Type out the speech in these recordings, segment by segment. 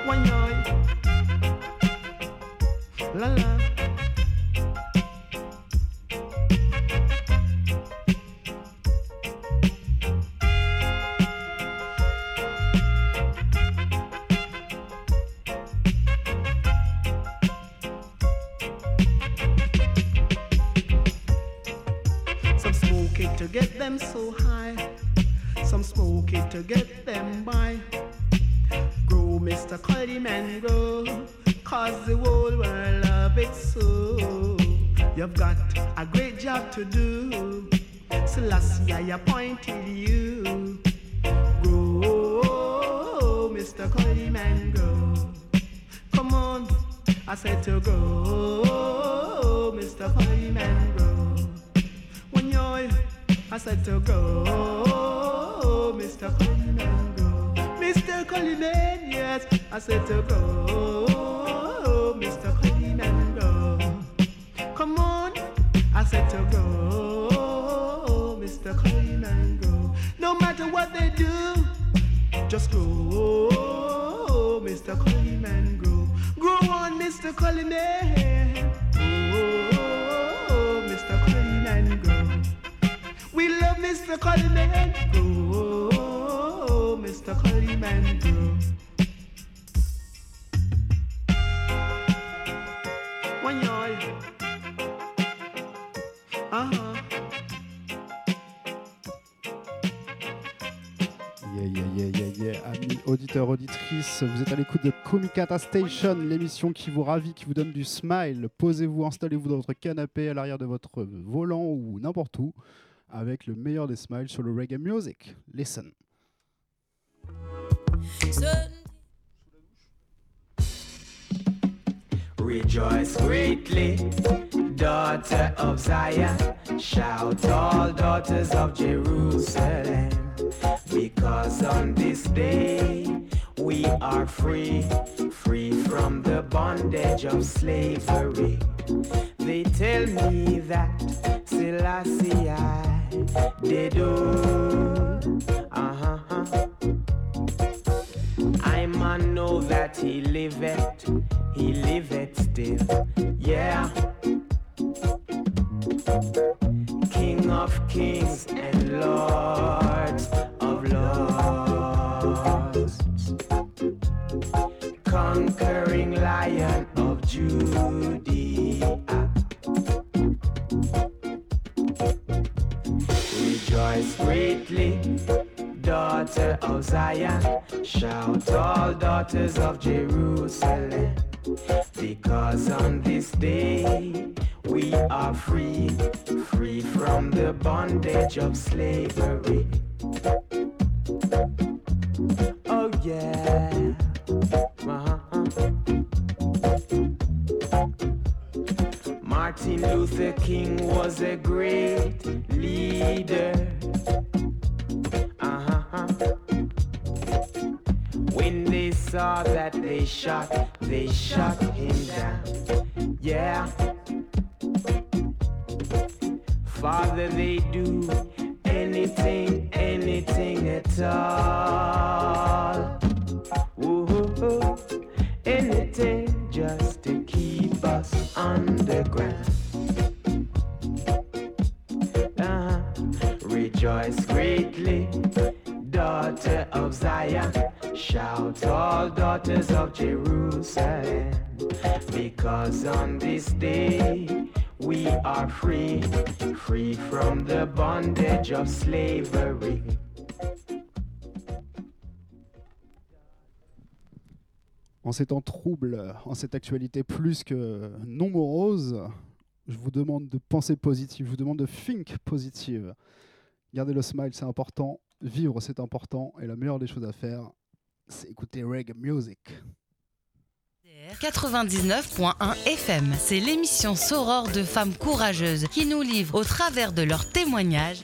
Wanyoy, la la. Some smoke it to get them so high. Some smoke it to get them by. Grow, Mr. Cuddy Man, grow, 'cause the whole world love it so. You've got a great job to do. Selassie, I appointed you. Grow, Mr. Cuddy Man, grow. Come on, I said to grow, Mr. Cuddy Man, grow. When you're, I said to go, Mr. Coleman, go. Mr. Coleman, yes, I said to go, Mr. Coleman, go. Come on, I said to go, Mr. Coleman, go. No matter what they do, just go, Mr. Coleman, go. Grow on, Mr. Coleman, go, Mr. Coleman, go. We love Mr. Coleman, go, Mr. Coleman, go. One yoy, Amis auditeurs, auditrices, vous êtes à l'écoute de Kumikata Station, l'émission qui vous ravit, qui vous donne du smile. Posez-vous, installez-vous dans votre canapé, à l'arrière de votre volant ou n'importe où, avec le meilleur des smiles sur le reggae music. Listen. Rejoice greatly, daughter of Zion. Shout all daughters of Jerusalem. Because on this day we are free, free from the bondage of slavery. They tell me that Selassie they do. I man know that he liveth still. Yeah. King of kings and lords of lords. Conquering Lion of Judea. Rejoice greatly, daughter of Zion. Shout all daughters of Jerusalem. Because on this day we are free, free from the bondage of slavery. Oh yeah. Martin Luther King was a great leader. When they saw that they shot him down. Yeah. Father, they do anything at all. Ooh, anything just to keep us underground. Rejoice greatly, daughter of Zion. Shout all daughters of Jerusalem. Because on this day we are free, free from the bondage of slavery. En ces temps troubles, en cette actualité plus que non morose, je vous demande de penser positif, je vous demande de think positive. Gardez le smile, c'est important. Vivre, c'est important. Et la meilleure des choses à faire, c'est écouter reggae music. 99.1 FM, c'est l'émission Soror de femmes courageuses qui nous livrent au travers de leurs témoignages.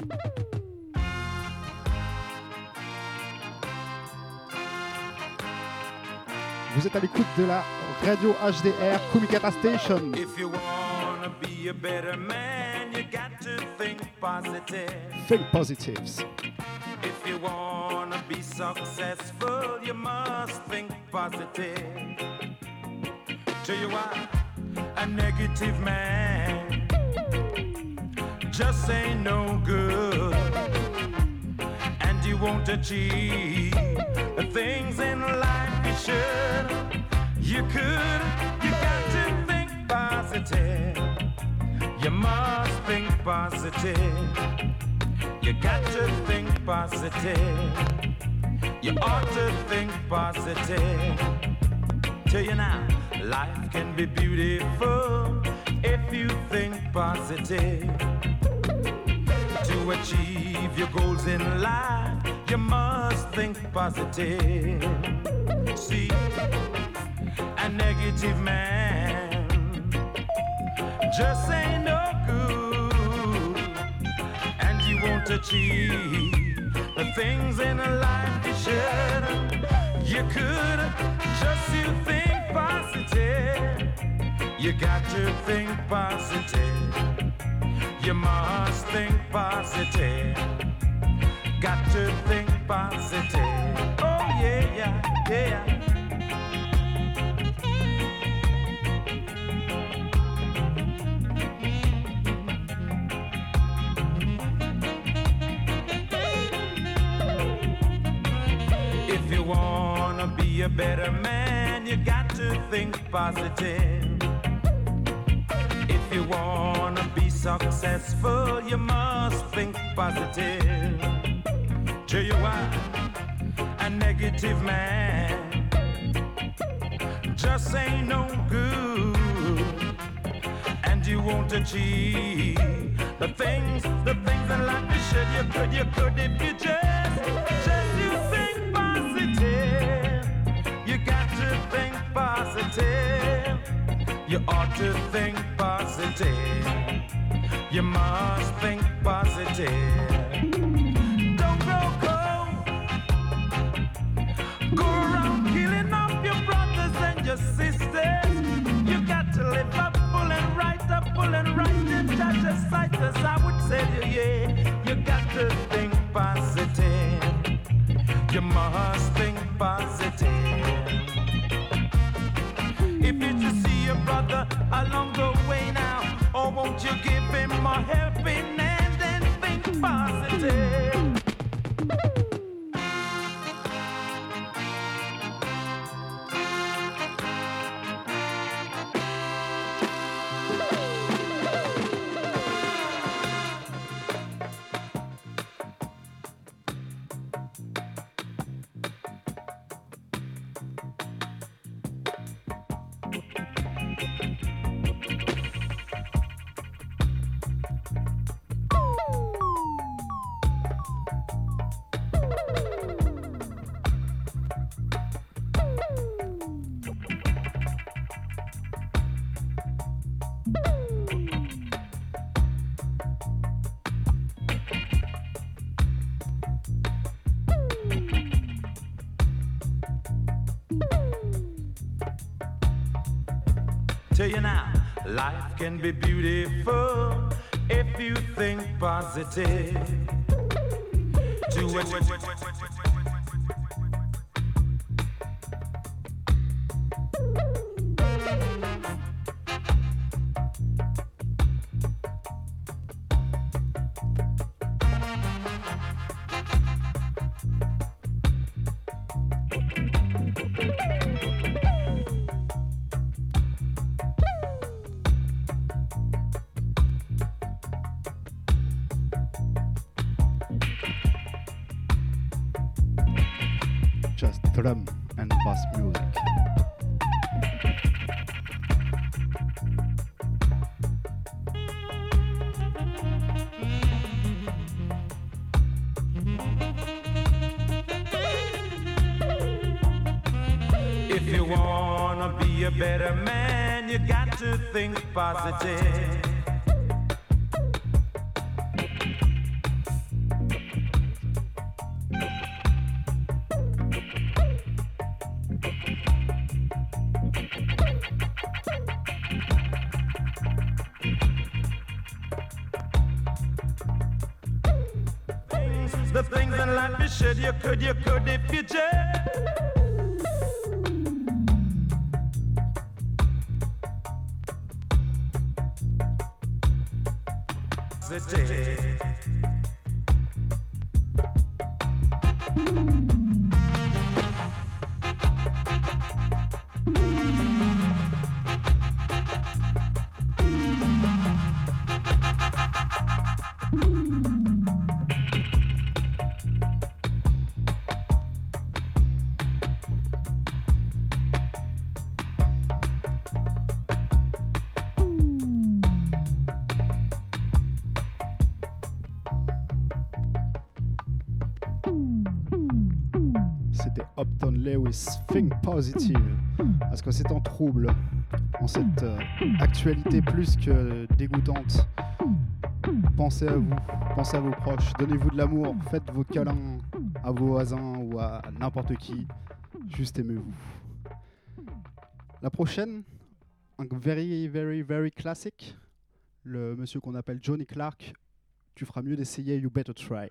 Vous êtes à l'écoute de la radio HDR Kumikata Station. If you wanna be a better man, you got to think positive. Think positives. If you wanna be successful, you must think positive. Tell you why, a negative man just ain't no good, and you won't achieve the things in life you should. You could, you got to think positive. You must think positive. You got to think positive. You ought to think positive. Tell you now, life can be beautiful if you think positive. To achieve your goals in life, you must think positive. See, a negative man just ain't no good, and you won't achieve the things in life you should. You could just you think positive. You got to think positive. You must think positive. Got to think positive. Oh yeah, yeah, yeah. If you wanna be a better man, you got to think positive. If you wanna be successful, you must think positive. Tell you why, a negative man just ain't no good, and you won't achieve the things in life you should. You could if you just you think positive. You got to think positive. You ought to think positive. You must think positive. Don't grow cold. Go around killing off your brothers and your sisters. You got to live up full and right in Judge's sight. As I would say to you, yeah, you got to think positive. You must think positive. If you just see your brother along the way now, or won't you give him a helping hand and think positive? Tell you now, life can be beautiful if you think positive. Do it. Just drum and bass music. If you wanna be a better man, you got to think positive. the things in life you should, you could if you just hesitate. Upton Lewis, Think Positive, parce que c'est en trouble, en cette actualité plus que dégoûtante. Pensez à vous, pensez à vos proches, donnez-vous de l'amour, faites vos câlins à vos voisins ou à n'importe qui, juste aimez-vous. La prochaine, un very classique, le monsieur qu'on appelle Johnny Clark, tu feras mieux d'essayer You Better Try.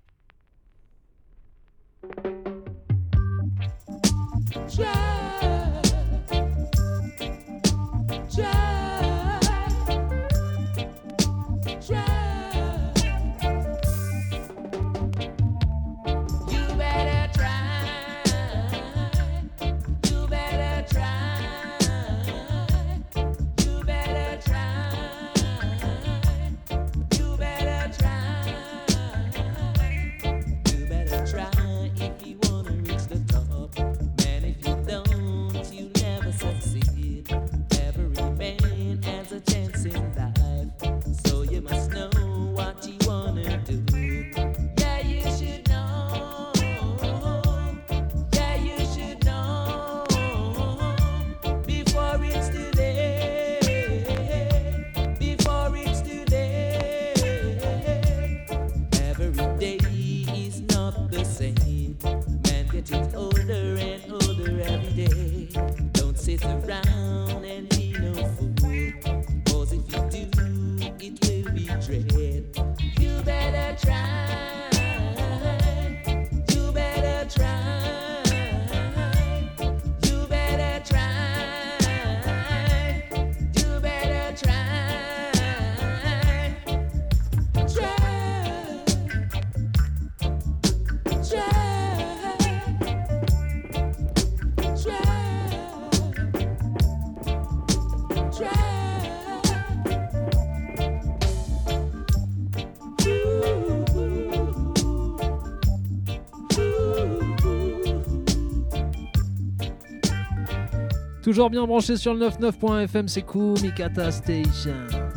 Toujours bien branché sur le 99.fm, c'est cool, Mikata Station.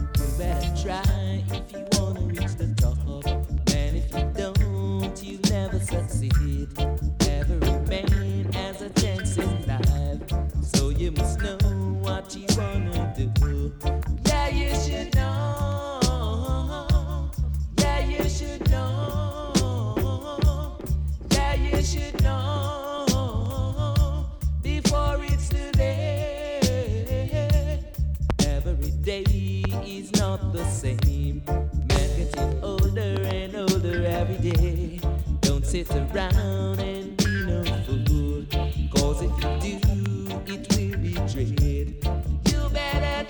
Sit around and be no fool, 'cause if you do, it will be dread. You better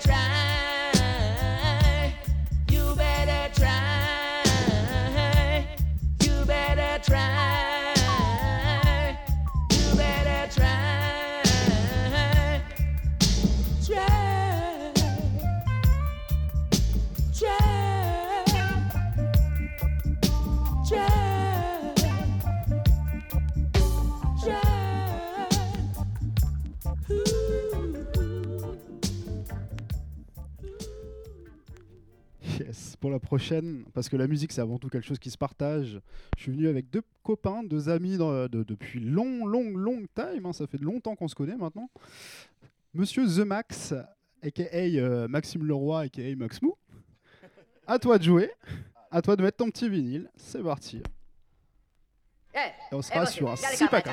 try, you better try, you better try, you better try, try, try, try. Yes, pour la prochaine, parce que la musique c'est avant tout quelque chose qui se partage. Je suis venu avec deux copains, deux amis depuis long time, hein, ça fait longtemps qu'on se connaît maintenant. Monsieur The Max, aka Maxime Leroy, aka Maxmou. À toi de jouer, à toi de mettre ton petit vinyle, c'est parti. Et on sera sur un 6-4.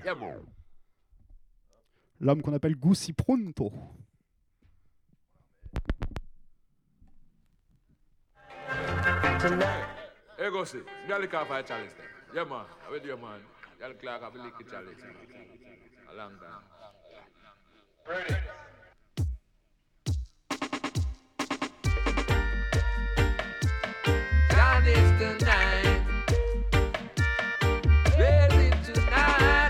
L'homme qu'on appelle Goosey Pronto. Tonight. Here go see. You gotta call for a challenge then. Yeah, man. I will do, man. Y'all clock have a lick chalice. A long time. Ready. Johnny's tonight. Ready tonight.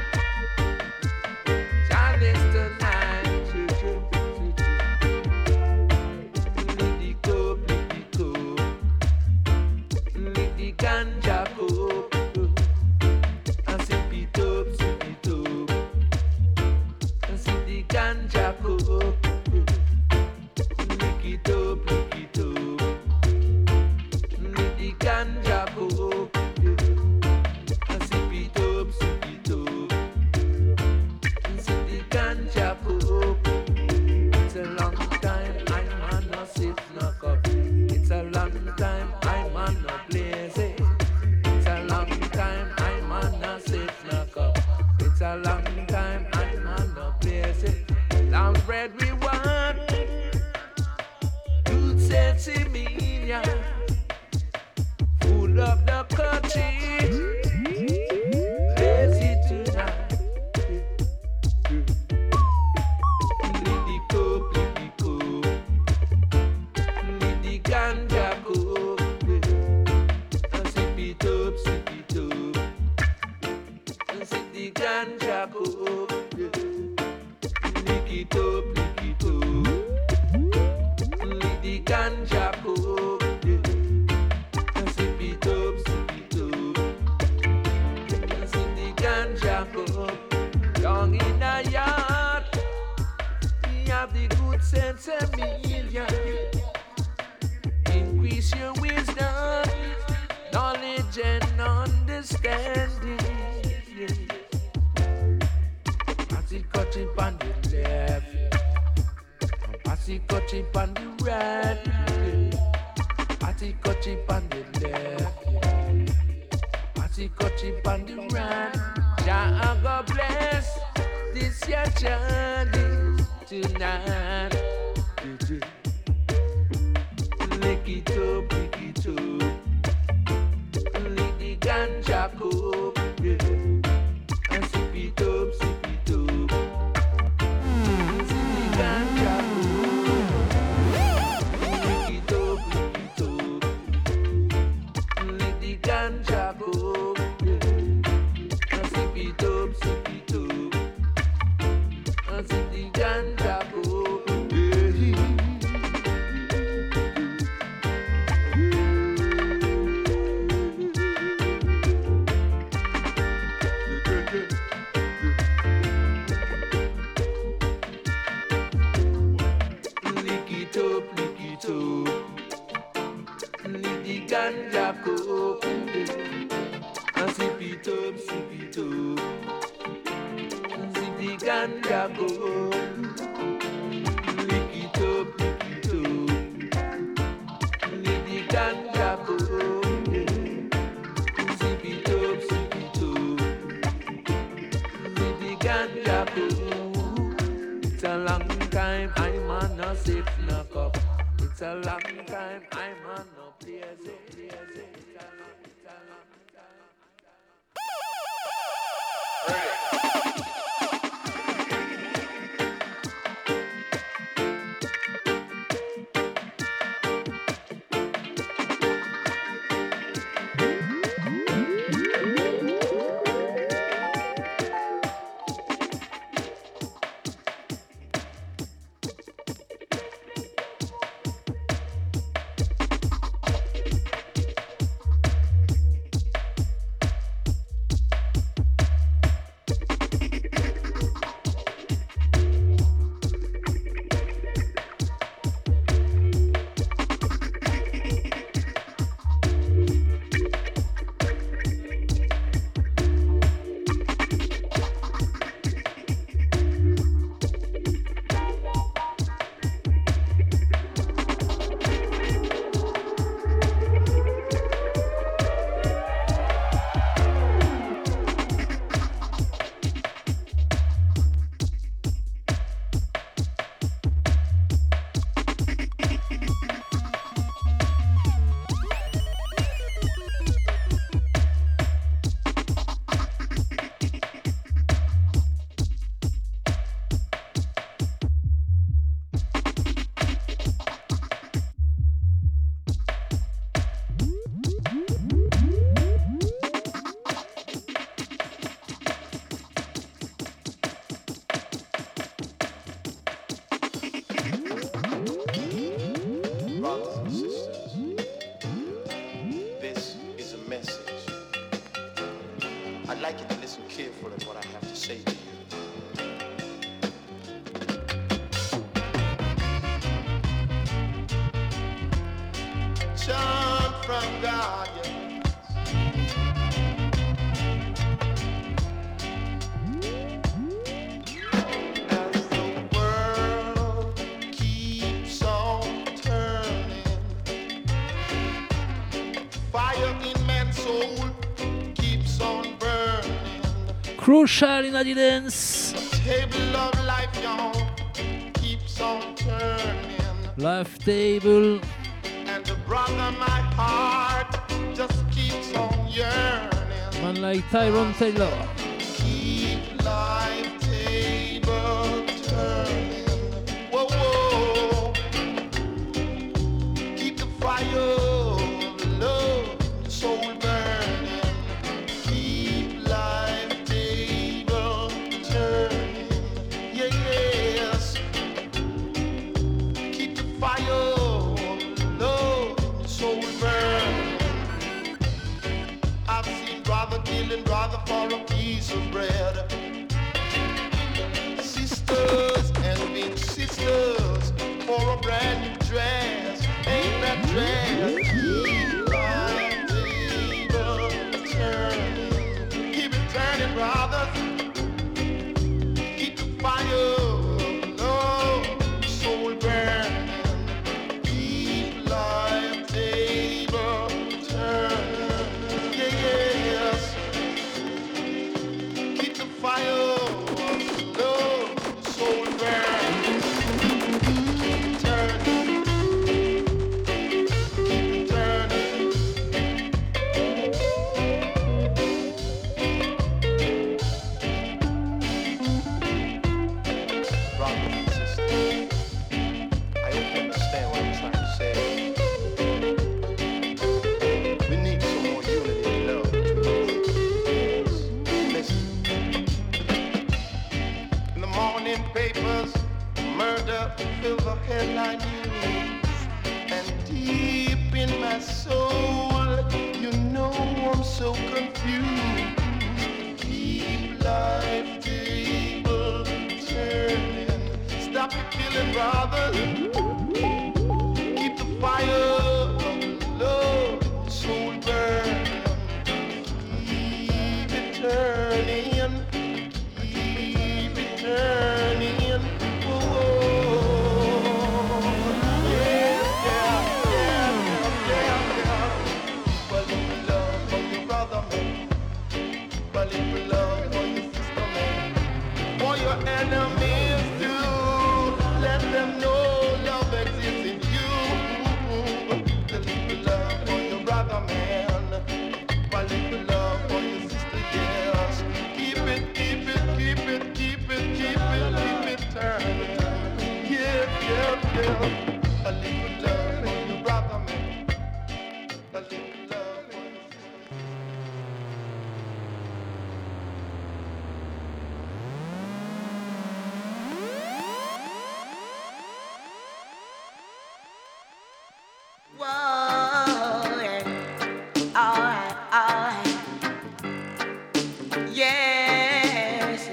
Johnny's tonight. Lick the cup, lick the cup. Lick the ganja cup. And sip it up, sip it up. And sip the ganja cup. Lick it up, lick it up. Lick the ganja cup. And sip it up, sip it up. And sip the ganja cup. It's a long time I'm on no sip no cup. It's a long time I'm on no blaze. It's a long time I'm on no sip no cup. It's a long time I'm on no blaze. Long bread we want. Good sense in me, yeah. Full of the country. Lazy tonight. Lick the cup, lick the cup. Lick the ganja cup. And sip it up, sip it up. And sip the ganja cup. Lick it up, lick it up. Lick the ganja cup. And sip it up, sip it up. And sip the ganja cup. Down in a yard, we have the good sense of me, yeah. Increase your wisdom, knowledge and understanding. Yeah. Pass it, cut it on the left. Pass it, cut it on the right. Pass it, cut it on the left. Pass it, cut it on the right. Jah God bless this your journey tonight. Lick it up, lick it up. Lick the ganja cup, yeah. And sip it up, sip it up. Sip the ganja cup. Lick it up, lick it up. Lick the ganja cup, yeah. And sip it up, sip it up. And sip the ganja cup, yeah. Lick it up, lick it up. Lick the ganja cup, and sip it up, sip it up. And sip the ganja cup. Lick it up, lick it up. Lick the ganja cup, and sip it up, sip it up. Lick the ganja cup. It's a long time I'm on no sip no cup. It's a long time I'm on no place. It's a long time. grateful at what I have to say to you. Chant from God, yes. As the world keeps on turning, fire in man's soul keeps on burning. Crucial in the dance. Table of life, y'all, keeps on turning. Life table. And the brother, my heart just keeps on yearning. Man like Tyrone Taylor. Keep life table turning. Whoa, whoa. Keep the fire of love, soul burning. Keep life table turning. Yeah, yes. Keep the fire of love, soul burning. I've seen brother killing brother for a piece of bread. Sisters envying sisters for a brand new dress. Ain't that dress? Keep life table turning. Keep it turning, brothers. Keep the fire of love, soul burning. Keep life table turning. Yeah, yes. Keep the fire of love, soul burning. Keep it turning. Keep it turning. Brothers and sisters, I hope you understand what I'm trying to say. We need some more unity and love between us. Listen. In the morning papers, murder fill the headline news. And deep in my soul, you know I'm so confused. Keep life table turning. Stop the killing, brothers. Keep the fire of love, soul burning. Keep it turning. Keep it turning. Whoa. Yeah, yeah, yeah, yeah, yeah. Well, if you love for your brother, man. Well, if you love for your sister, man. For your enemies, too. Let them know love exists in you. Well, if you love for your brother, man. Well, if you love for your sister, yes. Keep it, keep it, keep it, keep it, keep it, keep it turning. Yeah, yeah, yeah. A little love for your brother, man. A little love for your Whoa, yeah. All right. Yes.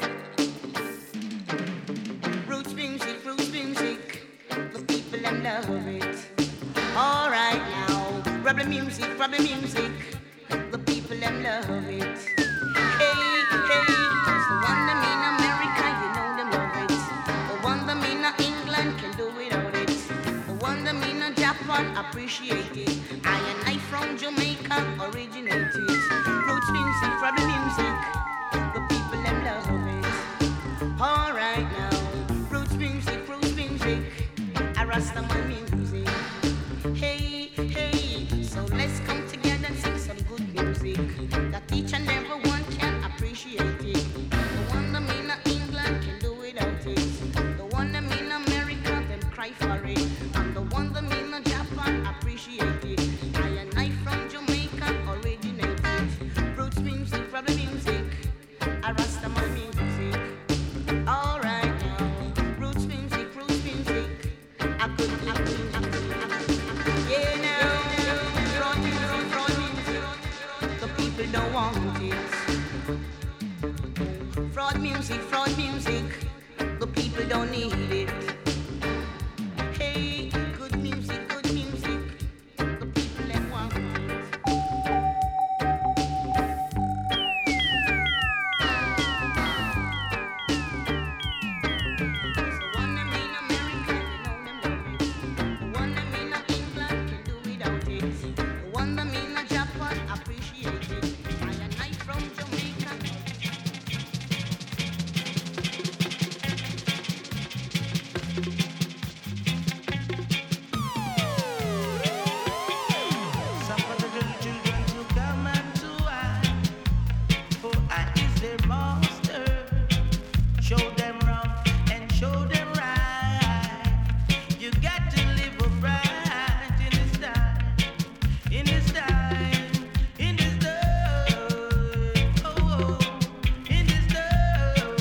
Roots music, the people them love it. All right now, rebel music, the people them love it. Hey, the one them in America, you know them love it. The one them in England can do without it. The one them in Japan appreciate it. I from Jamaica originated. Roots music, rebel music, the people them love it. All right now, roots music, a Rastaman music. Hey, so let's come together and music, fraud music. The people don't need it. Hey, good music, the people them want it. So one them in America, you know them love it. The one them in England can do without it. The one them in Japan appreciate it. I and I from Jamaica. Some of the little children to come and to I, for I is their master. Show them wrong and show them right. You got to live upright in this time, in this time, in this time. Oh, in this time.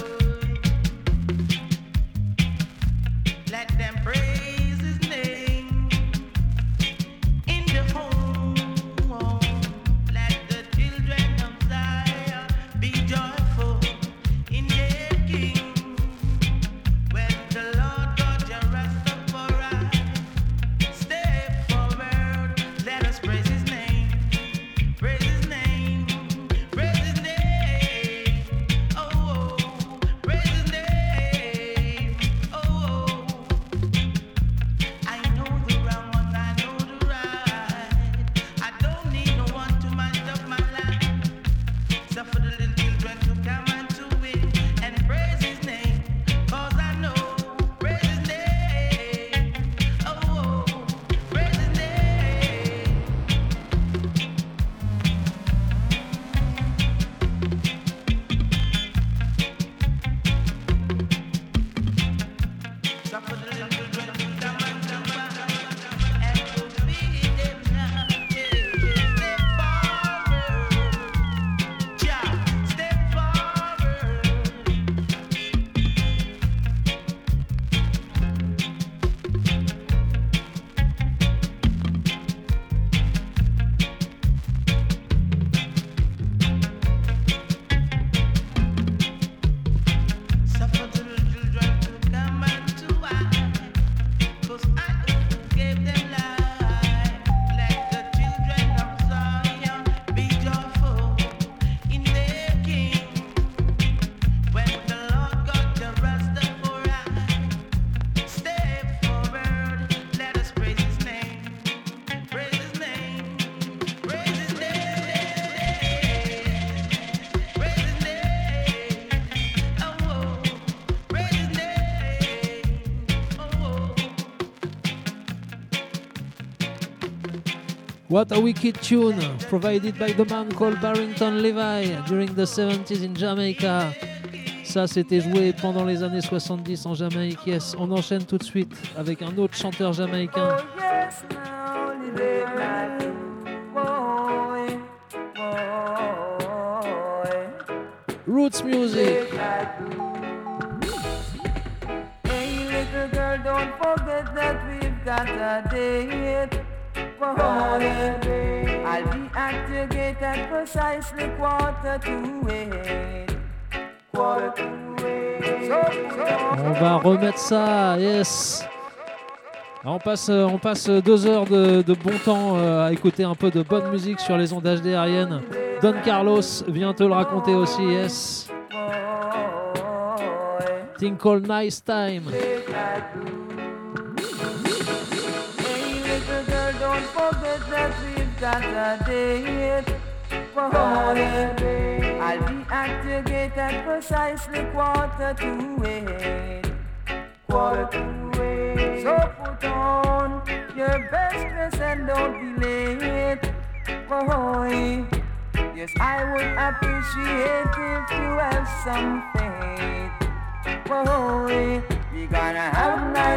Let them praise His name in the home. Let the children of Zion be joyful in their King. When the Lord God your Rastafari step forward, let us praise His name, praise His name, praise His name. Oh, praise His name. Oh, I know the wrong and I know the right. I don't need no one to match up my life. So for the little children to come and to win and praise His name, 'cause I know praise His name. Oh, praise His name. So for the little children to come and to feed them now. Step forward, Jah, step forward. Suffer the little children to come and to I, 'cause I gave them life. Let the children of Zion be joyful in their King. When the Lord God the Rastafari step forward, let us praise His name, praise His name, praise His name, praise His name. Oh, praise His name. Oh. What a wicked tune, provided by the man called Barrington Levy during the 70s in Jamaica. Ça, c'était joué pendant les années 70 en Jamaïque. Yes, on enchaîne tout de suite avec un autre chanteur jamaïcain. Yes, now the daylight, boy, boy, Roots Music. Hey, little girl, don't forget that we've got a date. Boy, I'll be at your gate at precisely 7:45. 7:45. On va remettre ça, yes. On passe 2 heures de bon temps à écouter un peu de bonne musique sur les ondes HDRiennes. Don Carlos vient te le raconter aussi, yes. Thing called Nice Time. Hey, little girl, don't forget that we've got a date. Boy, I'll be at your gate at precisely 7:45. 7:45. So put on your best dress and don't be late. Boy, yes, I would appreciate if you have some faith. Boy, we gonna have nice